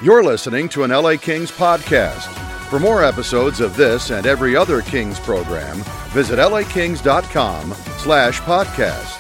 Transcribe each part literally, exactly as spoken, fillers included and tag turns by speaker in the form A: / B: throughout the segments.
A: You're listening to an L A Kings podcast. For more episodes of this and every other Kings program, visit lakings.com slash podcast.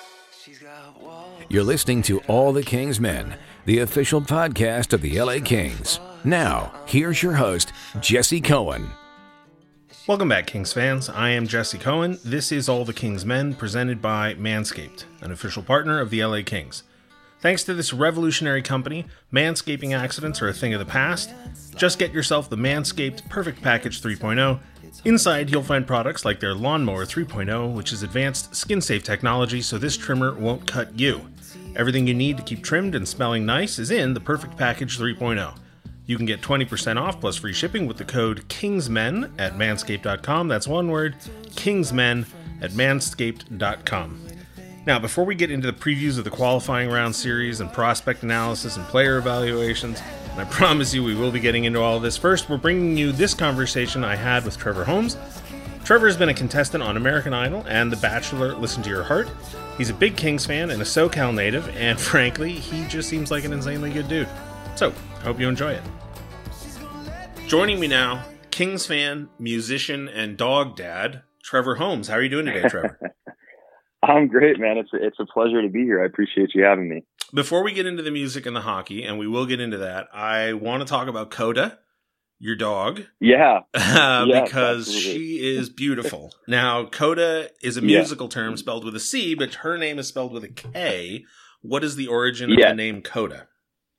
B: You're listening to All the Kings Men, the official podcast of the L A Kings. Now, here's your host, Jesse Cohen.
C: Welcome back, Kings fans. I am Jesse Cohen. This is All the Kings Men, presented by Manscaped, an official partner of the L A Kings. Thanks to this revolutionary company, manscaping accidents are a thing of the past. Just get yourself the Manscaped Perfect Package three point oh. Inside, you'll find products like their Lawnmower three point oh, which is advanced skin-safe technology, so this trimmer won't cut you. Everything you need to keep trimmed and smelling nice is in the Perfect Package three point oh. You can get twenty percent off plus free shipping with the code KINGSMEN at manscaped dot com. That's one word, KINGSMEN at manscaped dot com. Now, before we get into the previews of the qualifying round series and prospect analysis and player evaluations, and I promise you we will be getting into all of this, first we're bringing you this conversation I had with Trevor Holmes. Trevor has been a contestant on American Idol and The Bachelor Listen to Your Heart. He's a big Kings fan and a SoCal native, and frankly, he just seems like an insanely good dude. So, I hope you enjoy it. Joining me now, Kings fan, musician, and dog dad, Trevor Holmes. How are you doing today, Trevor?
D: I'm great, man. It's a, it's a pleasure to be here. I appreciate you having me.
C: Before we get into the music and the hockey, and we will get into that, I want to talk about Coda, your dog.
D: Yeah.
C: Uh,
D: yes,
C: because
D: absolutely.
C: she is beautiful. Now, Coda is a musical yeah. term spelled with a C, but her name is spelled with a K. What is the origin
D: yeah.
C: of the name Coda?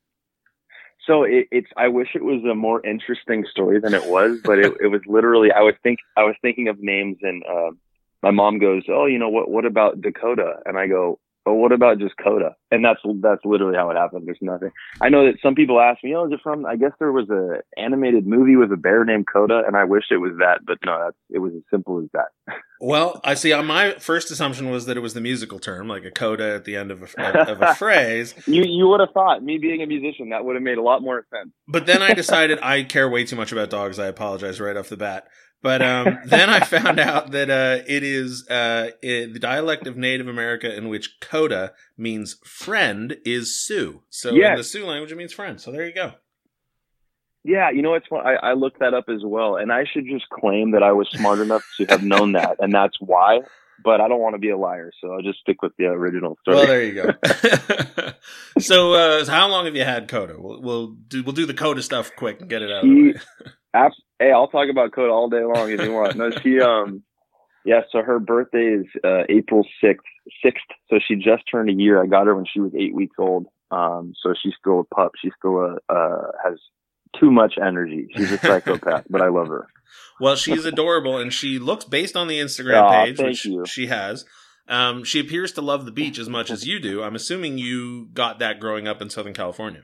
D: So it, it's. I wish it was a more interesting story than it was, but it, it was literally. I was think. I was thinking of names, and uh, my mom goes, "Oh, you know what? What about Dakota?" And I go, "Oh, what about just Coda?" And that's that's literally how it happened. There's nothing. I know that some people ask me, "Oh, is it from?" I guess there was a animated movie with a bear named Coda, and I wish it was that, but no, that's, it was as simple as that.
C: Well, I see. My first assumption was that it was the musical term, like a coda at the end of a, of a phrase.
D: You you would have thought, me being a musician, that would have made a lot more sense.
C: But then I decided I care way too much about dogs. I apologize right off the bat. But um, then I found out that uh, it is uh, it, the dialect of Native America in which coda means friend is Sioux. So yes. In the Sioux language, it means friend. So there you go.
D: Yeah, you know, it's fun. I, I looked that up as well, and I should just claim that I was smart enough to have known that, and that's why. But I don't want to be a liar, so I'll just stick with the original story.
C: Well, there you go. so, uh, so, how long have you had Coda? We'll, we'll do we'll do the Coda stuff quick and get it out
D: she,
C: of the way.
D: abs- hey, I'll talk about Coda all day long if you want. No, she um, yeah. So her birthday is uh, April sixth. Sixth. So she just turned a year. I got her when she was eight weeks old. Um, so she's still a pup. She still a, uh has. Too much energy. She's a psychopath, but I love her.
C: Well, she's adorable, and she looks, based on the Instagram
D: oh,
C: page, which
D: you.
C: she has, um, she appears to love the beach as much as you do. I'm assuming you got that growing up in Southern California.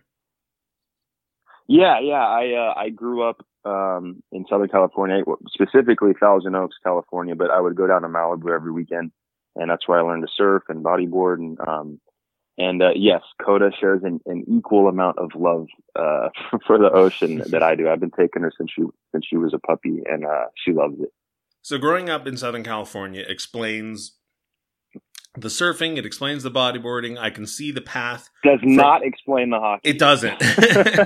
D: Yeah, yeah. I uh, I grew up um, in Southern California, specifically Thousand Oaks, California, but I would go down to Malibu every weekend, and that's where I learned to surf and bodyboard, and um, And uh, yes, Coda shares an, an equal amount of love uh, for the ocean that I do. I've been taking her since she since she was a puppy, and uh, she loves it.
C: So growing up in Southern California explains the surfing. It explains the bodyboarding. I can see the path.
D: Does
C: from...
D: not explain the hockey.
C: It doesn't.
D: Is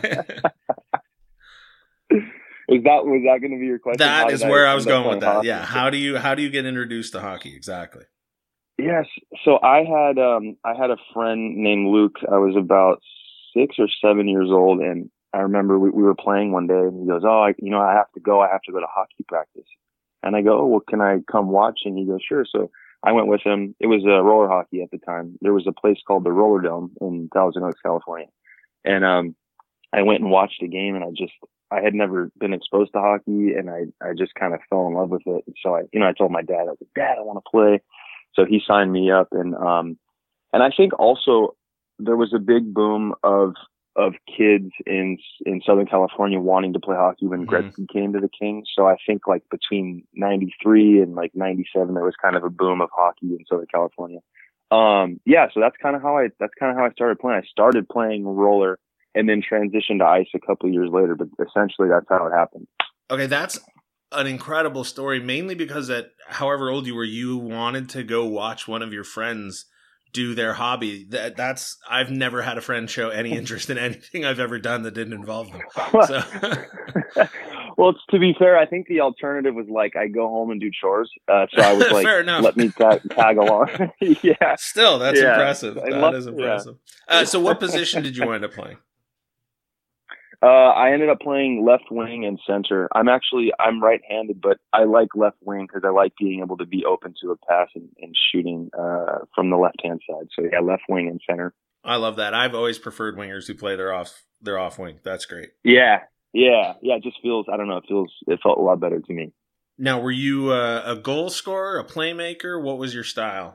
D: that was that going to be your question?
C: That
D: how
C: is where
D: I
C: I was going with that.
D: Hockey?
C: Yeah. How do you how do you get introduced to hockey exactly?
D: Yes. So I had um I had a friend named Luke. I was about six or seven years old, and I remember we, we were playing one day, and he goes, "Oh, I, you know, I have to go. I have to go to hockey practice." And I go, "Oh, well, can I come watch?" And he goes, "Sure." So I went with him. It was uh, roller hockey at the time. There was a place called the Roller Dome in Thousand Oaks, California, and um I went and watched a game, and I just I had never been exposed to hockey, and I I just kind of fell in love with it. And so I, you know, I told my dad, I was like, "Dad, I want to play." So he signed me up, and um, and I think also there was a big boom of of kids in in Southern California wanting to play hockey when mm-hmm. Gretzky came to the Kings. So I think like between ninety-three and like ninety-seven, there was kind of a boom of hockey in Southern California. Um, yeah, so that's kind of how I that's kind of how I started playing. I started playing roller and then transitioned to ice a couple of years later, but essentially that's how it happened.
C: Okay, that's an incredible story, mainly because at however old you were, you wanted to go watch one of your friends do their hobby. That that's I've never had a friend show any interest in anything I've ever done that didn't involve them. So.
D: Well, to be fair, I think the alternative was like I go home and do chores. Uh, so I was like,
C: fair enough.
D: Let me tag, tag along. Yeah.
C: Still, that's
D: yeah.
C: impressive. That
D: love,
C: is impressive. Yeah. Uh, so what position did you wind up playing?
D: Uh, I ended up playing left wing and center. I'm actually, I'm right-handed, but I like left wing because I like being able to be open to a pass and, and shooting uh, from the left-hand side. So yeah, left wing and center.
C: I love that. I've always preferred wingers who play their off, their off wing. That's great.
D: Yeah. Yeah. Yeah. It just feels, I don't know, it feels, it felt a lot better to me.
C: Now, were you uh, a goal scorer, a playmaker? What was your style?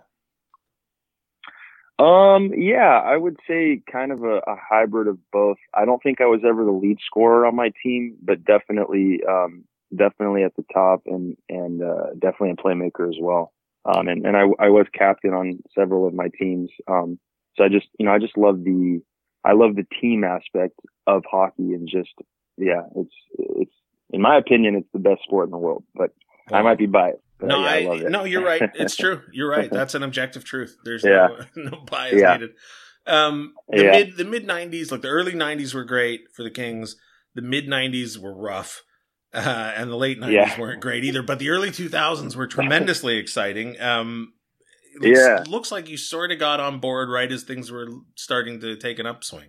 D: Um, yeah, I would say kind of a, a hybrid of both. I don't think I was ever the lead scorer on my team, but definitely, um, definitely at the top and, and, uh, definitely a playmaker as well. Um, and, and I, I was captain on several of my teams. Um, so I just, you know, I just love the, I love the team aspect of hockey and just, yeah, it's, it's, in my opinion, it's the best sport in the world, but well, I might be biased.
C: No,
D: yeah,
C: I,
D: I love it.
C: no, you're right. It's true. You're right. That's an objective truth. There's
D: yeah.
C: no, no bias
D: yeah.
C: needed. Um, the
D: yeah.
C: mid, the mid nineties, like the early nineties were great for the Kings. The mid nineties were rough. Uh, and the late nineties yeah. weren't great either, but the early two thousands were tremendously exciting. Um, it looks,
D: yeah.
C: it looks like you sort of got on board right as things were starting to take an upswing.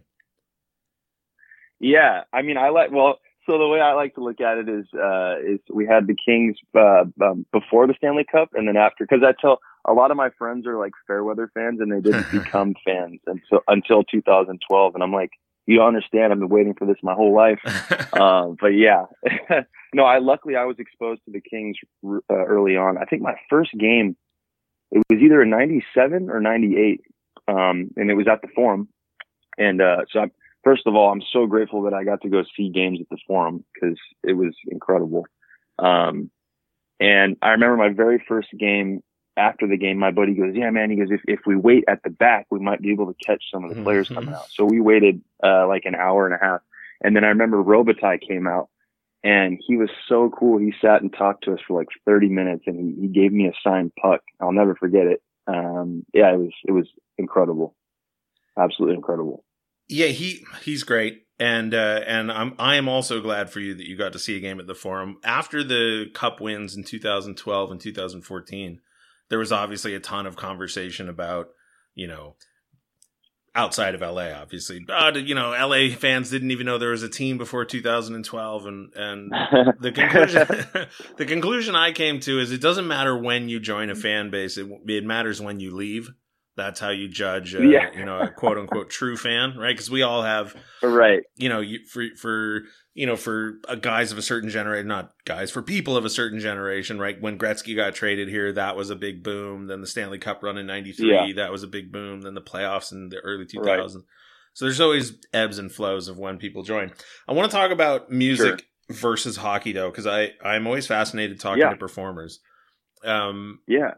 D: Yeah. I mean, I like, well, so the way I like to look at it is, uh, is we had the Kings, uh, um, before the Stanley Cup and then after, cause I tell a lot of my friends are like Fairweather fans and they didn't become fans until, until two thousand twelve. And I'm like, you don't understand. I've been waiting for this my whole life. um, but yeah, no, I, luckily I was exposed to the Kings uh, early on. I think my first game, it was either in ninety-seven or ninety-eight. Um, and it was at the Forum. And, uh, so I, first of all, I'm so grateful that I got to go see games at the Forum because it was incredible. Um, and I remember my very first game. After the game, my buddy goes, yeah, man, he goes, if, if we wait at the back, we might be able to catch some of the players coming out. So we waited, uh, like an hour and a half. And then I remember Robitaille came out and he was so cool. He sat and talked to us for like thirty minutes and he, he gave me a signed puck. I'll never forget it. Um, yeah, it was, it was incredible. Absolutely incredible.
C: Yeah, he, he's great. And, uh, and I'm, I am also glad for you that you got to see a game at the Forum after the Cup wins in two thousand twelve and two thousand fourteen. There was obviously a ton of conversation about, you know, outside of L A, obviously. Uh, you know, L A fans didn't even know there was a team before two thousand twelve. And, and the conclusion, the conclusion I came to is it doesn't matter when you join a fan base. It, it matters when you leave. That's how you judge, uh,
D: yeah.
C: you know, a quote unquote true fan, right? Because we all have,
D: right.
C: You know, you, for, for, you know, for uh, guys of a certain generation, not guys, for people of a certain generation, right? When Gretzky got traded here, that was a big boom. Then the Stanley Cup run in ninety-three, yeah. that was a big boom. Then the playoffs in the early two thousands. Right. So there's always ebbs and flows of when people join. I want to talk about music sure. versus hockey, though, because I, I'm always fascinated talking yeah. to performers. Um,
D: yeah.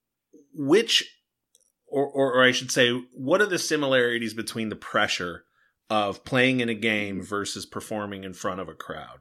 C: Which, or, or, or I should say, what are the similarities between the pressure of playing in a game versus performing in front of a crowd?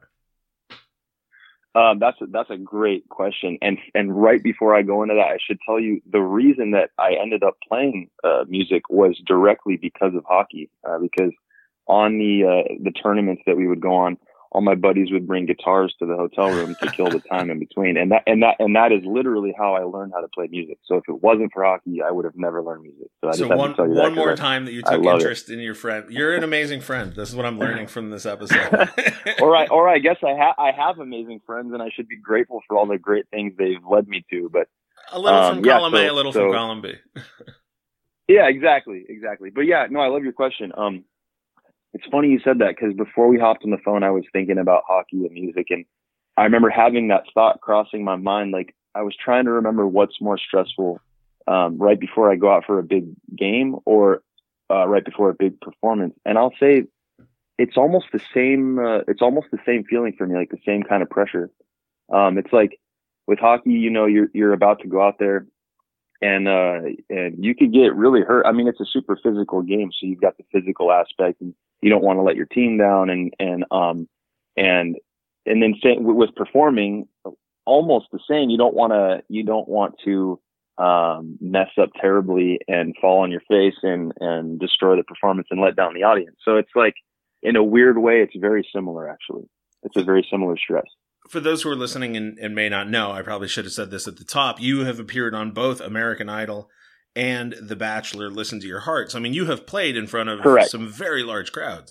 D: Um, that's a, that's a great question. And, and right before I go into that, I should tell you the reason that I ended up playing, uh, music was directly because of hockey, uh, because on the, uh, the tournaments that we would go on, all my buddies would bring guitars to the hotel room to kill the time in between. And that, and that, and that is literally how I learned how to play music. So if it wasn't for hockey, I would have never learned music. So I just
C: so
D: had
C: one,
D: to tell you
C: one
D: that
C: more
D: I,
C: time that you took interest it. in your friend. You're an amazing friend. This is what I'm learning from this episode.
D: or I, or I guess I have, I have amazing friends and I should be grateful for all the great things they've led me to, but
C: a little
D: um,
C: from
D: yeah,
C: column
D: so,
C: A, a little
D: so,
C: from column B.
D: yeah, exactly. Exactly. But yeah, no, I love your question. Um, It's funny you said that because before we hopped on the phone, I was thinking about hockey and music. And I remember having that thought crossing my mind. Like I was trying to remember what's more stressful um, right before I go out for a big game or uh, right before a big performance. And I'll say it's almost the same. Uh, it's almost the same feeling for me, like the same kind of pressure. Um, it's like with hockey, you know, you're, you're about to go out there and, uh, and you could get really hurt. I mean, it's a super physical game. So you've got the physical aspect and you don't want to let your team down and, and, um, and, and then say, with performing almost the same, you don't want to, you don't want to, um, mess up terribly and fall on your face and, and destroy the performance and let down the audience. So it's like, in a weird way, it's very similar, actually. It's a very similar stress.
C: For those who are listening and, and may not know, I probably should have said this at the top. You have appeared on both American Idol and The Bachelor, Listen to Your Heart. So, I mean, you have played in front of
D: Correct.
C: some very large crowds.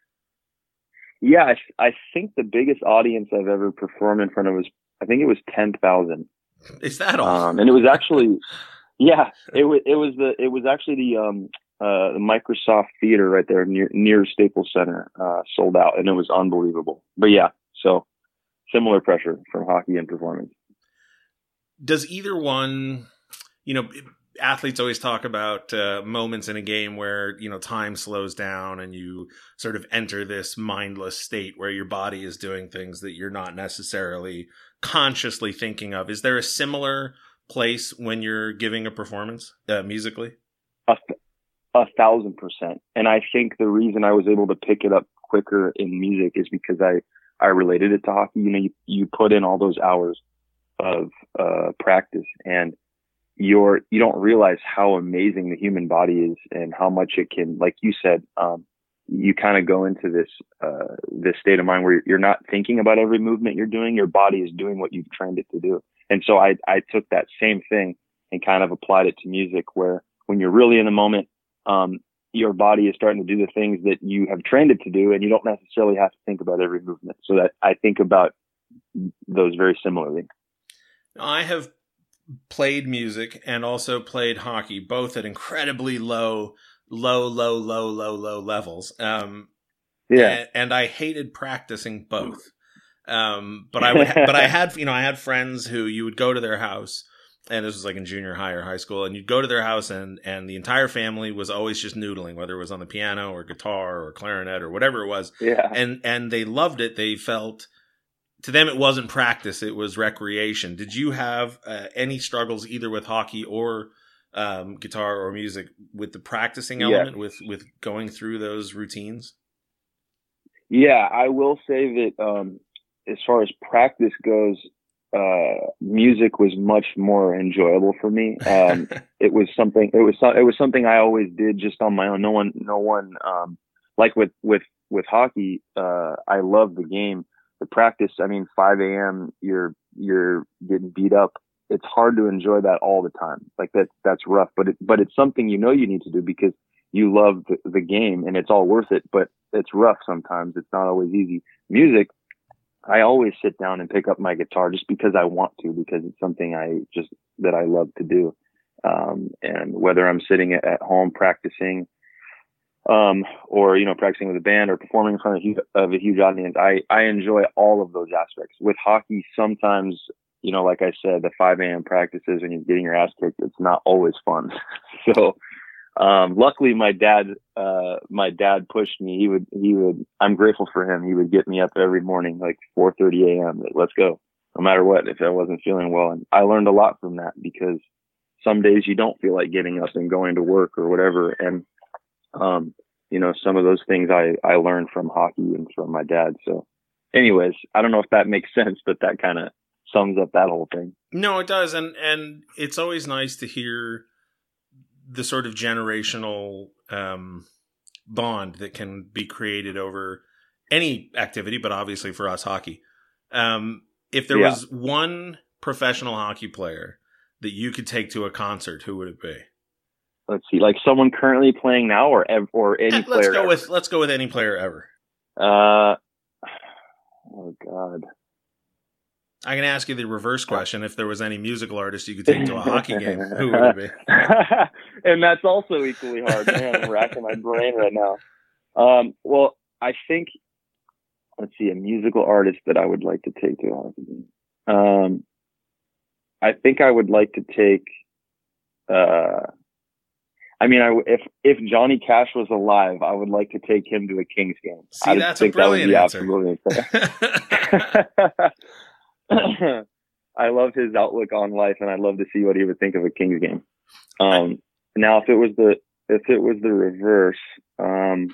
D: Yeah, I, I think the biggest audience I've ever performed in front of was, I think it was ten thousand.
C: Is that all?
D: Um, and it was actually, yeah, it was, it was the, it was actually the, um, uh, the Microsoft Theater right there near, near Staples Center, uh, sold out, and it was unbelievable. But yeah, so similar pressure from hockey and performance.
C: Does either one, you know, athletes always talk about uh, moments in a game where, you know, time slows down and you sort of enter this mindless state where your body is doing things that you're not necessarily consciously thinking of. Is there a similar place when you're giving a performance uh, musically?
D: A, a thousand percent. And I think the reason I was able to pick it up quicker in music is because I, I related it to hockey. You know, you, you put in all those hours of uh, practice, and you're, you don't realize how amazing the human body is and how much it can, like you said, um, you kind of go into this, uh, this state of mind where you're not thinking about every movement you're doing. Your body is doing what you've trained it to do. And so I, I took that same thing and kind of applied it to music, where when you're really in the moment, um, your body is starting to do the things that you have trained it to do, and you don't necessarily have to think about every movement. So that I think about those very similarly.
C: I have played music and also played hockey, both at incredibly low, low, low, low, low, low levels. Um,
D: yeah.
C: And, and I hated practicing both. Um, but I would, ha- but I had, you know, I had friends who you would go to their house, and this was like in junior high or high school, and you'd go to their house, and, and the entire family was always just noodling, whether it was on the piano or guitar or clarinet or whatever it was.
D: Yeah.
C: And, and they loved it. They felt, to them, it wasn't practice, it was recreation. Did you have uh, any struggles either with hockey or um, guitar or music with the practicing element,
D: yeah.
C: with, with going through those routines?
D: Yeah, I will say that um, as far as practice goes, uh, music was much more enjoyable for me. Um, it was something, it was, it was something I always did just on my own. No one, no one, um, like with, with, with hockey, uh, I love the game. The practice, I mean, five a.m. you're, you're getting beat up. It's hard to enjoy that all the time. Like that, that's rough, but it, but it's something you know you need to do because you love the, the game and it's all worth it, but it's rough sometimes. It's not always easy. Music, I always sit down and pick up my guitar just because I want to, because it's something I just, that I love to do. Um, and whether I'm sitting at, at home practicing, um, or, you know, practicing with a band or performing in front of, huge, of a huge audience, I, I enjoy all of those aspects. With hockey, sometimes, you know, like I said, the five a.m. practices and you're getting your ass kicked, it's not always fun. So, um, luckily my dad, uh, my dad pushed me. He would, he would, I'm grateful for him. He would get me up every morning, like four thirty a.m. Like, let's go, no matter what, if I wasn't feeling well. And I learned a lot from that, because some days you don't feel like getting up and going to work or whatever. And, um, you know, some of those things I, I learned from hockey and from my dad. So anyways, I don't know if that makes sense, but that kind of sums up that whole thing.
C: No, it does. And, and it's always nice to hear the sort of generational um, bond that can be created over any activity, but obviously for us, hockey. Um, if there yeah. was one professional hockey player that you could take to a concert, who would it be?
D: Let's see, like someone currently playing now, or ev- or any
C: yeah,
D: player.
C: Let's go
D: ever.
C: with let's go with any player ever.
D: Uh, oh God.
C: I can ask you the reverse question. If there was any musical artist you could take to a hockey game, who would it be?
D: And that's also equally hard. Man, I'm racking my brain right now. Um, well, I think, let's see, a musical artist that I would like to take to a hockey game. Um, I think I would like to take, uh, I mean, I, if, if Johnny Cash was alive, I would like to take him to a Kings game.
C: See,
D: I
C: that's a brilliant
D: that
C: answer.
D: I love his outlook on life, and I'd love to see what he would think of a Kings game. Um, now, if it was the if it was the reverse, um,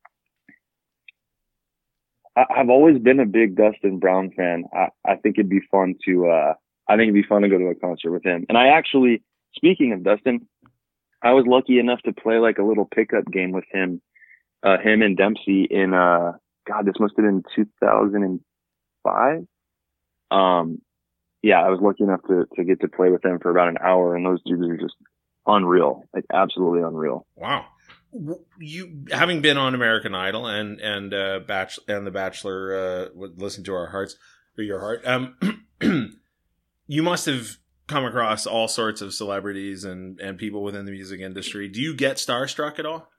D: I, I've always been a big Dustin Brown fan. I, I think it'd be fun to uh, I think it'd be fun to go to a concert with him. And I actually, speaking of Dustin, I was lucky enough to play like a little pickup game with him, uh, him and Dempsey in, uh, God, this must have been two thousand five. Um, yeah, I was lucky enough to, to get to play with them for about an hour, and those dudes are just unreal, like absolutely unreal.
C: Wow. You, having been on American Idol and, and, uh, Bachelor and The Bachelor, uh, would listen to our hearts or your heart. Um, you must have come across all sorts of celebrities and, and people within the music industry. Do you get starstruck at all?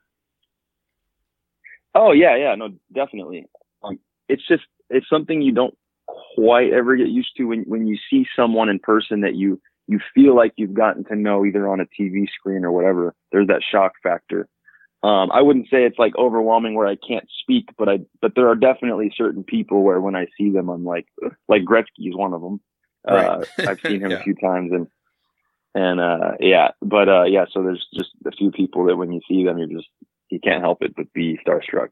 D: Oh yeah, yeah, no, definitely. Um, it's just, it's something you don't quite ever get used to when, when you see someone in person that you, you feel like you've gotten to know either on a T V screen or whatever. There's that shock factor. Um, I wouldn't say it's like overwhelming where I can't speak, but I, but there are definitely certain people where when I see them, I'm like, like Gretzky is one of them.
C: Right.
D: Uh, I've seen him
C: Yeah.
D: a few times and, and, uh, yeah, but, uh, yeah, so there's just a few people that when you see them, you're just, you can't help it but be starstruck.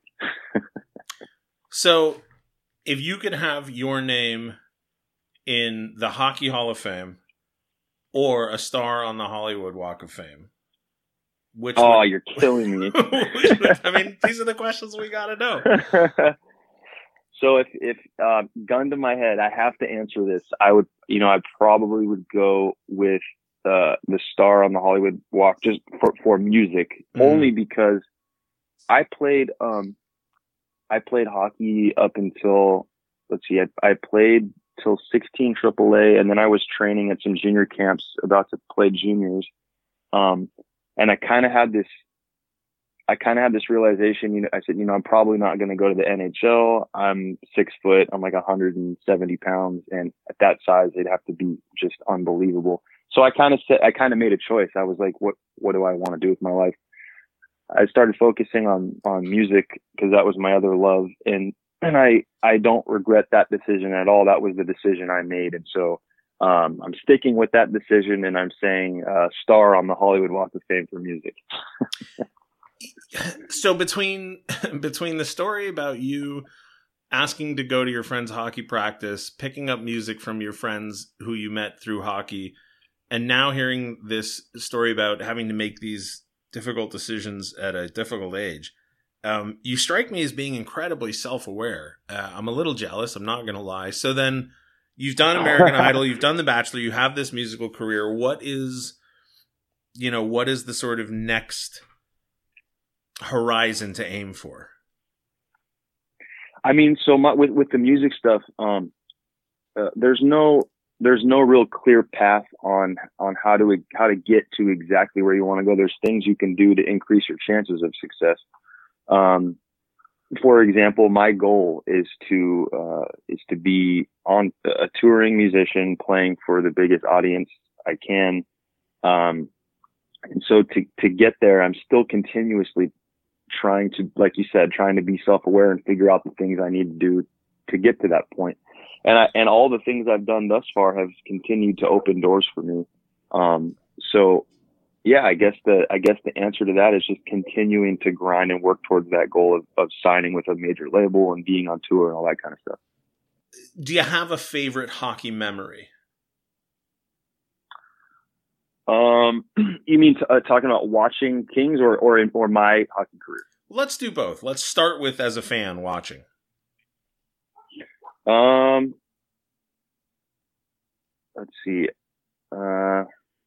C: So if you could have your name in the Hockey Hall of Fame or a star on the Hollywood Walk of Fame, which
D: Oh,
C: would,
D: you're killing me.
C: which would, I mean, these are the questions we got to know.
D: So if, if, uh, gun to my head, I have to answer this. I would, you know, I probably would go with, uh, the star on the Hollywood Walk just for, for music,
C: Mhm.
D: only because I played, um, I played hockey up until, let's see, I, I played till sixteen triple A, and then I was training at some junior camps about to play juniors. Um, and I kind of had this, I kind of had this realization, you know, I said, you know, I'm probably not going to go to the N H L. I'm six foot, I'm like one hundred seventy pounds. And at that size, they'd have to be just unbelievable. So I kind of said, I kind of made a choice. I was like, what, what do I want to do with my life? I started focusing on, on music because that was my other love. And, and I, I don't regret that decision at all. That was the decision I made. And so, um, I'm sticking with that decision, and I'm saying, uh, star on the Hollywood Walk of Fame for music.
C: So between between the story about you asking to go to your friend's hockey practice, picking up music from your friends who you met through hockey, and now hearing this story about having to make these difficult decisions at a difficult age, um, you strike me as being incredibly self-aware. Uh, I'm a little jealous, I'm not going to lie. So then you've done American Idol, you've done The Bachelor, you have this musical career. What is, you know, what is the sort of next horizon to aim for?
D: I mean, so my, with, with the music stuff, um, uh, there's no, there's no real clear path on, on how to, how to get to exactly where you want to go. There's things you can do to increase your chances of success. Um, for example, my goal is to, uh, is to be on a touring musician playing for the biggest audience I can. Um, and so to, to get there, I'm still continuously trying to, like you said, trying to be self-aware and figure out the things I need to do to get to that point. And I, and all the things I've done thus far have continued to open doors for me. Um, so yeah, I guess the, I guess the answer to that is just continuing to grind and work towards that goal of, of signing with a major label and being on tour and all that kind of stuff.
C: Do you have a favorite hockey memory?
D: Um, you mean t- uh, talking about watching Kings or, or in, or my hockey career?
C: Let's do both. Let's start with as a fan watching.
D: Um, let's see. Uh,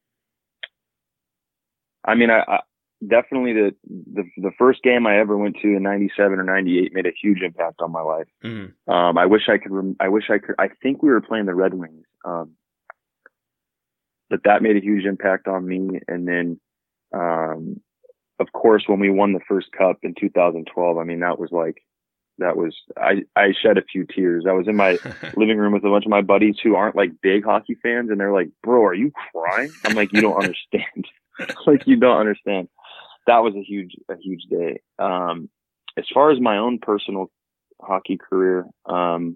D: I mean, I, I definitely the, the, the first game I ever went to in ninety-seven or ninety-eight made a huge impact on my life.
C: Mm-hmm.
D: Um, I wish I could, rem- I wish I could, I think we were playing the Red Wings. Um, but that made a huge impact on me. And then, um, of course, when we won the first cup in two thousand twelve, I mean, that was like, that was, I, I shed a few tears. I was in my living room with a bunch of my buddies who aren't like big hockey fans. And they're like, bro, are you crying? I'm like, you don't understand. Like, you don't understand. That was a huge, a huge day. Um, as far as my own personal hockey career, um,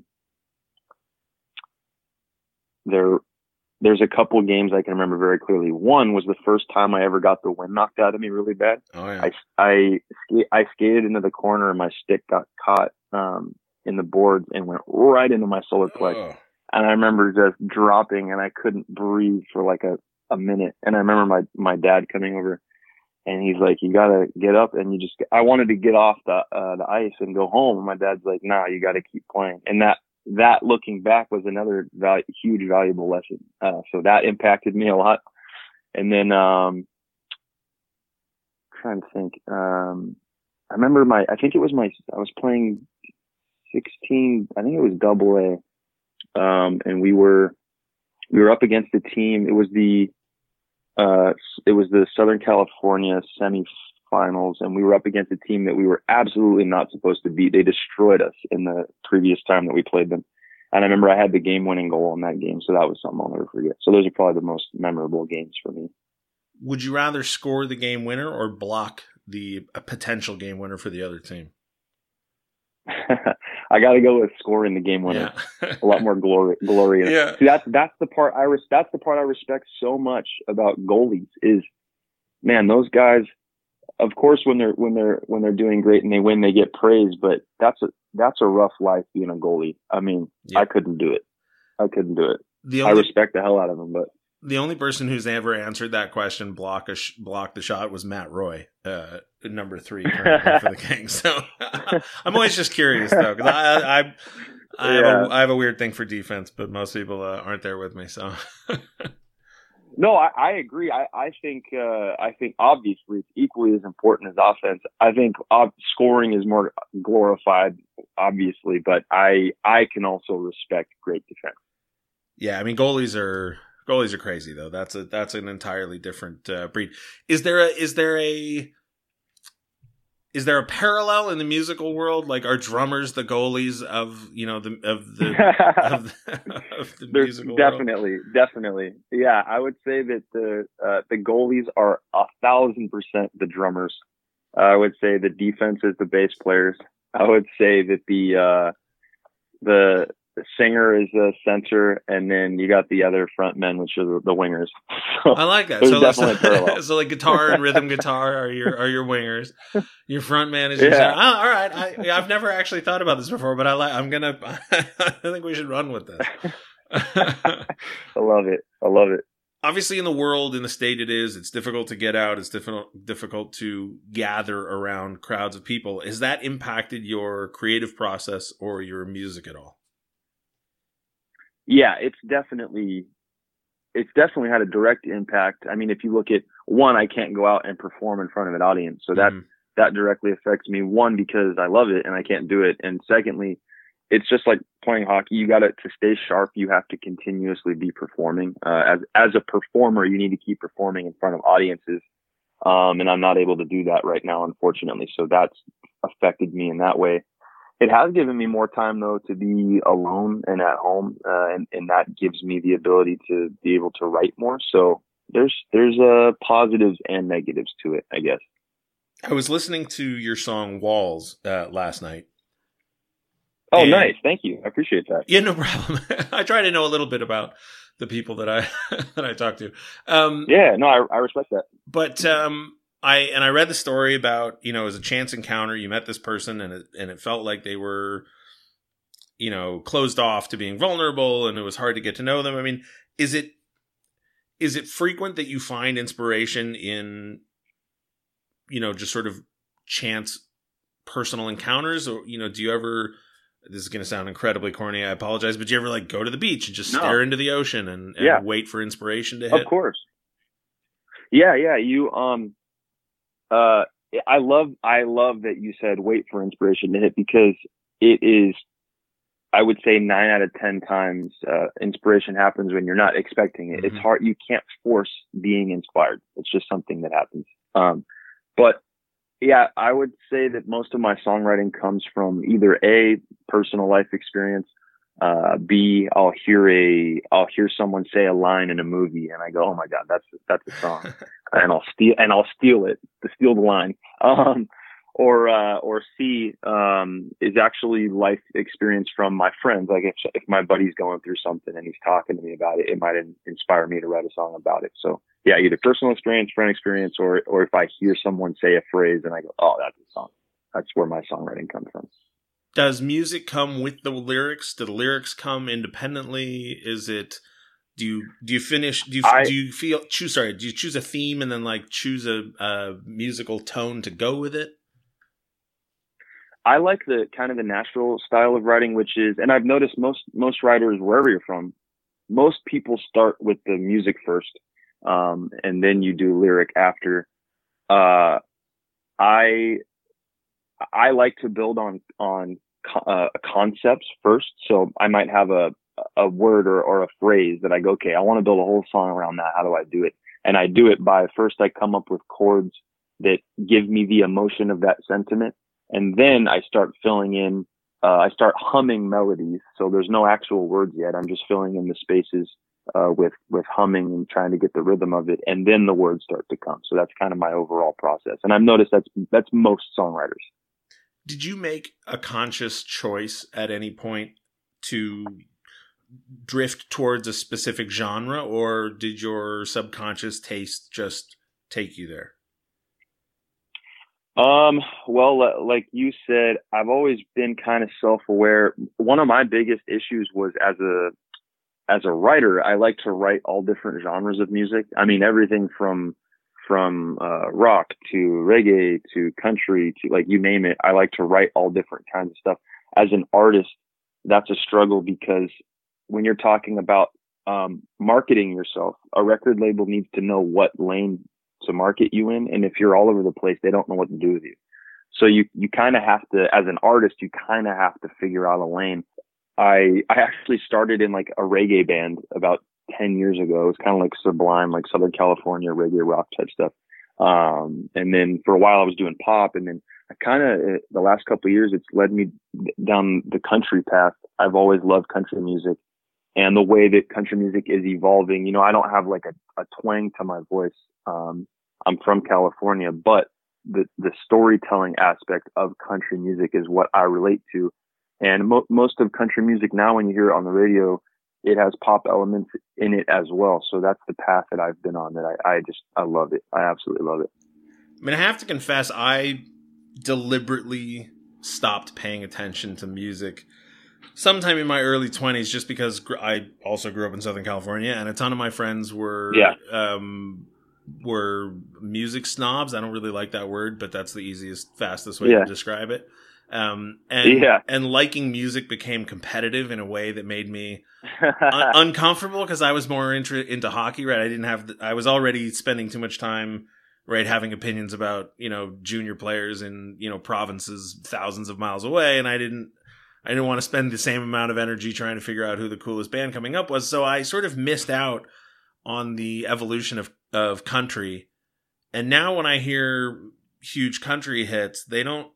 D: there, there's a couple of games I can remember very clearly. One was the first time I ever got the wind knocked out of me really bad.
C: Oh yeah.
D: I, I, I skated into the corner and my stick got caught, um, in the boards and went right into my solar plex.
C: Oh.
D: And I remember just dropping and I couldn't breathe for like a, a minute. And I remember my, my dad coming over and he's like, you got to get up and you just, I wanted to get off the, uh, the ice and go home. And my dad's like, nah, you got to keep playing. And that, that looking back was another val- huge, valuable lesson. Uh, so that impacted me a lot. And then, um, trying to think, um, I remember my, I think it was my, I was playing sixteen, I think it was double A. Um, and we were, we were up against the team. It was the, uh, it was the Southern California semifinals, and we were up against a team that we were absolutely not supposed to beat. They destroyed us in the previous time that we played them. And I remember I had the game winning goal in that game. So that was something I'll never forget. So those are probably the most memorable games for me.
C: Would you rather score the game winner or block the a potential game winner for the other team?
D: I got to go with scoring the game winner.
C: Yeah.
D: A lot more glory. glory.
C: Yeah.
D: See, that's that's the part I res- that's the part I respect so much about goalies is, man, those guys. Of course, when they're when they're when they're doing great and they win, they get praise. But that's a that's a rough life being a goalie. I mean, yeah. I couldn't do it. I couldn't do it.
C: The only,
D: I respect the hell out of them, but.
C: The only person who's ever answered that question, block a sh- block the shot, was Matt Roy, uh, number three currently for the Kings. So I'm always just curious though, because I I, I, I, have
D: yeah.
C: a, I have a weird thing for defense, but most people uh, aren't there with me. So
D: no, I, I agree. I I think uh, I think obviously it's equally as important as offense. I think ob- scoring is more glorified, obviously, but I I can also respect great defense.
C: Yeah, I mean goalies are. Goalies are crazy though. That's a that's an entirely different uh, breed. Is there a is there a is there a parallel in the musical world? Like, are drummers the goalies of you know the of the of the, of the musical
D: definitely,
C: world?
D: Definitely, yeah. I would say that the uh, the goalies are a thousand percent the drummers. Uh, I would say the defense is the bass players. I would say that the uh, the The singer is a center, and then you got the other front men, which are the, the wingers. So
C: I like that. So, so, so like guitar and rhythm guitar are your are your wingers. Your front man is your
D: yeah.
C: center. Oh, all right. I, I've never actually thought about this before, but I like. I'm gonna. I think we should run with this.
D: I love it. I love it.
C: Obviously, in the world, in the state it is, it's difficult to get out. It's difficult difficult to gather around crowds of people. Has that impacted your creative process or your music at all?
D: Yeah, it's definitely, it's definitely had a direct impact. I mean, if you look at one, I can't go out and perform in front of an audience. So that, mm. that directly affects me. One, because I love it and I can't do it. And secondly, it's just like playing hockey. You got to, to stay sharp. You have to continuously be performing. Uh, as, as a performer, you need to keep performing in front of audiences. Um, and I'm not able to do that right now, unfortunately. So that's affected me in that way. It has given me more time, though, to be alone and at home, uh, and, and that gives me the ability to be able to write more. So there's there's uh, positives and negatives to it, I guess.
C: I was listening to your song Walls uh, last night.
D: Oh, and, nice. Thank you. I appreciate that.
C: Yeah, no problem. I try to know a little bit about the people that I that I talk to. Um,
D: yeah, no, I, I respect that.
C: But um I and I read the story about, you know, it was a chance encounter. You met this person and it and it felt like they were, you know, closed off to being vulnerable and it was hard to get to know them. I mean, is it is it frequent that you find inspiration in, you know, just sort of chance personal encounters? Or, you know, do you ever, this is going to sound incredibly corny, I apologize, but do you ever like go to the beach and just no. stare into the ocean and, and yeah. wait for inspiration to hit?
D: Of course. Yeah, yeah. You, um, Uh, I love, I love that you said wait for inspiration to hit, because it is, I would say nine out of ten times, uh, inspiration happens when you're not expecting it. Mm-hmm. It's hard. You can't force being inspired. It's just something that happens. Um, but yeah, I would say that most of my songwriting comes from either A, personal life experience, uh, B, I'll hear a, I'll hear someone say a line in a movie and I go, oh my God, that's, that's a song. and I'll steal, and I'll steal it to steal the line. Um, or, uh, or C, um, is actually life experience from my friends. Like if, if my buddy's going through something and he's talking to me about it, it might in, inspire me to write a song about it. So yeah, either personal experience, friend experience, or, or if I hear someone say a phrase and I go, oh, that's a song. That's where my songwriting comes from.
C: Does music come with the lyrics? Do the lyrics come independently? Is it Do you do you finish? Do you
D: I,
C: do you feel choose? Sorry, do you choose a theme and then like choose a, a musical tone to go with it?
D: I like the kind of the natural style of writing, which is, and I've noticed most most writers wherever you're from, most people start with the music first, um, and then you do lyric after. Uh, I I like to build on on uh, concepts first, so I might have a a word or, or a phrase that I go, okay, I want to build a whole song around that. How do I do it? And I do it by first I come up with chords that give me the emotion of that sentiment. And then I start filling in, uh, I start humming melodies. So there's no actual words yet. I'm just filling in the spaces, uh, with, with humming and trying to get the rhythm of it. And then the words start to come. So that's kind of my overall process. And I've noticed that's, that's most songwriters.
C: Did you make a conscious choice at any point to drift towards a specific genre, or did your subconscious taste just take you there?
D: Um, well, like you said, I've always been kind of self-aware. One of my biggest issues was as a, as a writer, I like to write all different genres of music. I mean, everything from, from, uh, rock to reggae to country to like, you name it. I like to write all different kinds of stuff. As an artist, that's a struggle because when you're talking about, um, marketing yourself, a record label needs to know what lane to market you in. And if you're all over the place, they don't know what to do with you. So you, you kind of have to, as an artist, you kind of have to figure out a lane. I, I actually started in like a reggae band about ten years ago. It was kind of like Sublime, like Southern California reggae rock type stuff. Um, and then for a while I was doing pop, and then I kind of, the last couple of years, it's led me down the country path. I've always loved country music. And the way that country music is evolving, you know, I don't have like a, a twang to my voice. Um, I'm from California, but the, the storytelling aspect of country music is what I relate to. And mo- most of country music now, when you hear it on the radio, it has pop elements in it as well. So that's the path that I've been on that I, I just, I love it. I absolutely love it.
C: I mean, I have to confess, I deliberately stopped paying attention to music sometime in my early twenties, just because I also grew up in Southern California, and a ton of my friends were,
D: yeah.
C: um, were music snobs. I don't really like that word, but that's the easiest, fastest way
D: yeah.
C: to describe it. Um, and,
D: yeah.
C: and liking music became competitive in a way that made me un- uncomfortable because I was more inter- into hockey, right? I didn't have, the, I was already spending too much time, right, having opinions about, you know, junior players in, you know, provinces thousands of miles away. And I didn't, I didn't want to spend the same amount of energy trying to figure out who the coolest band coming up was. So I sort of missed out on the evolution of, of country. And now when I hear huge country hits, they don't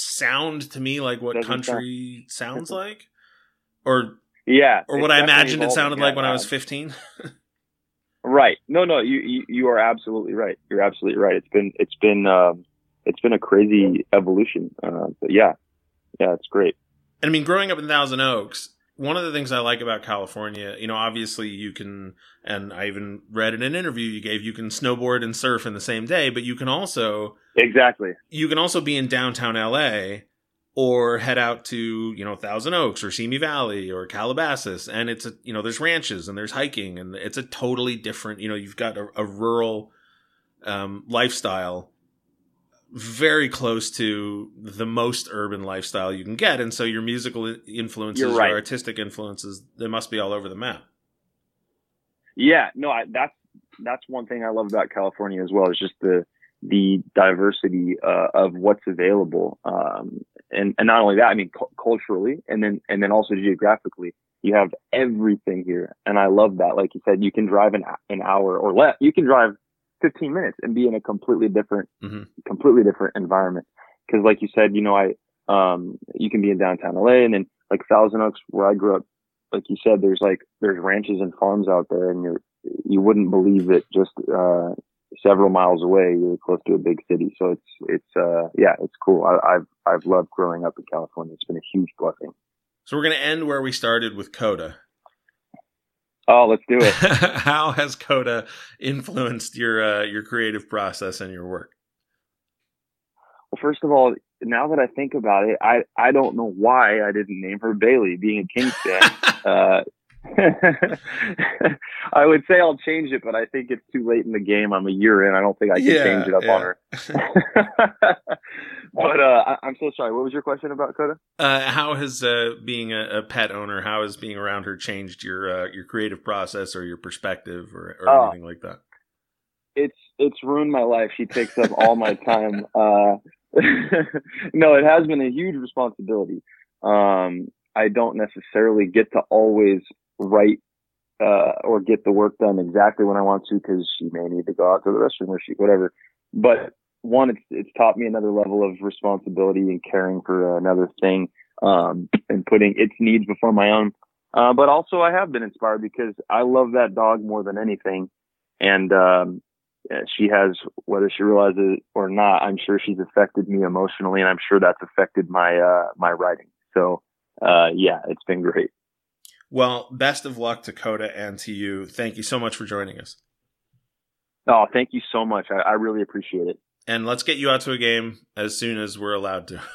C: sound to me like what Doesn't country sound. sounds like, or
D: yeah,
C: or what I imagined it sounded like when I was fifteen.
D: Right. No, no, you, you you are absolutely right. You're absolutely right. It's been it's been um, it's been a crazy evolution. Uh, but yeah, yeah, it's great.
C: And I mean, growing up in Thousand Oaks, one of the things I like about California, you know, obviously you can, and I even read in an interview you gave, you can snowboard and surf in the same day, but you can also
D: exactly
C: you can also be in downtown L A or head out to, you know, Thousand Oaks or Simi Valley or Calabasas, and it's a, you know, there's ranches and there's hiking, and it's a totally different, you know, you've got a, a rural um, lifestyle very close to the most urban lifestyle you can get. And so your musical influences,
D: right.
C: your artistic influences, they must be all over the map.
D: Yeah, no, I, that's, that's one thing I love about California as well, is just the, the diversity, uh, of what's available. Um, and, and not only that, I mean, cu- culturally, and then, and then also geographically, you have everything here. And I love that. Like you said, you can drive an, an hour or less. You can drive fifteen minutes and be in a completely different, mm-hmm. completely different environment. Cause like you said, you know, I, um, you can be in downtown L A, and then like Thousand Oaks, where I grew up, like you said, there's like, there's ranches and farms out there, and you're, you wouldn't believe it just, uh, several miles away, you're close to a big city. So it's, it's, uh, yeah, it's cool. I, I've, I've loved growing up in California. It's been a huge blessing.
C: So we're going to end where we started with Coda.
D: Oh, let's do it.
C: How has Coda influenced your uh, your creative process and your work?
D: Well, first of all, now that I think about it, I, I don't know why I didn't name her Bailey, being a Kings fan. uh, I would say I'll change it, but I think it's too late in the game. I'm a year in. I don't think I can
C: yeah,
D: change it up
C: yeah.
D: on her. But uh, I, I'm so sorry. What was your question about Coda?
C: Uh, how has uh, being a, a pet owner, how has being around her changed your uh, your creative process or your perspective or, or
D: uh,
C: anything like that?
D: It's it's ruined my life. She takes up all my time. Uh, no, it has been a huge responsibility. Um, I don't necessarily get to always write uh, or get the work done exactly when I want to, because she may need to go out to the restroom or she whatever. But one, it's it's taught me another level of responsibility and caring for another thing, um, and putting its needs before my own. Uh, but also, I have been inspired because I love that dog more than anything, and um, she has, whether she realizes it or not, I'm sure she's affected me emotionally, and I'm sure that's affected my uh, my writing. So, uh, yeah, it's been great.
C: Well, best of luck to Coda and to you. Thank you so much for joining us.
D: Oh, thank you so much. I, I really appreciate it.
C: And let's get you out to a game as soon as we're allowed to.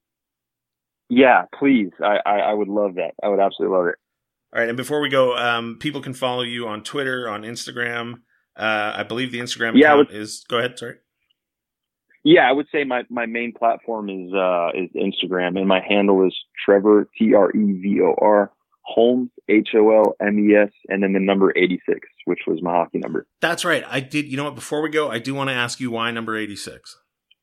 D: Yeah, please. I, I, I would love that. I would absolutely love it.
C: All right. And before we go, um, people can follow you on Twitter, on Instagram. Uh, I believe the Instagram
D: yeah,
C: account
D: would,
C: is, go ahead. Sorry.
D: Yeah, I would say my, my main platform is, uh, is Instagram, and my handle is Trevor, T R E V O R, Holmes, H O L M E S, and then the number eighty-six, which was my hockey number.
C: That's right. I did. You know what? Before we go, I do want to ask you why number eighty-six.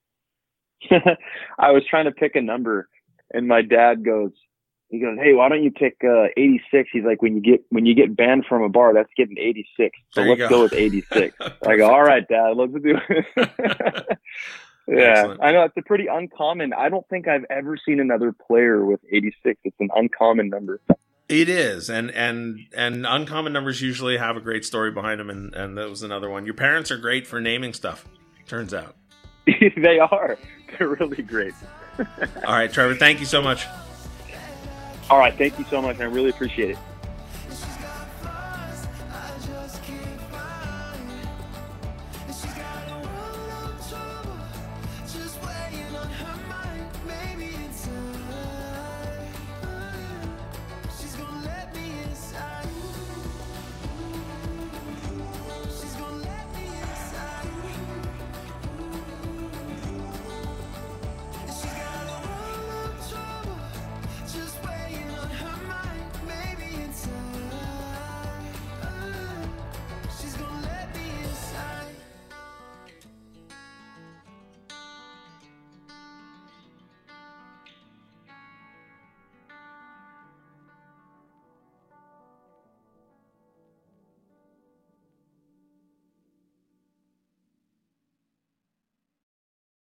D: I was trying to pick a number, and my dad goes, he goes, "Hey, why don't you pick uh, eighty-six?" He's like, "When you get when you get banned from a bar, that's getting eighty-six. So let's go. go with eighty-six." I go, "All right, Dad, let's do it." Yeah, excellent. I know it's a pretty uncommon. I don't think I've ever seen another player with eighty-six. It's an uncommon number.
C: It is, and and and uncommon numbers usually have a great story behind them, and, and that was another one. Your parents are great for naming stuff, turns out.
D: They are. They're really great.
C: All right, Trevor, thank you so much.
D: All right, thank you so much. I really appreciate it.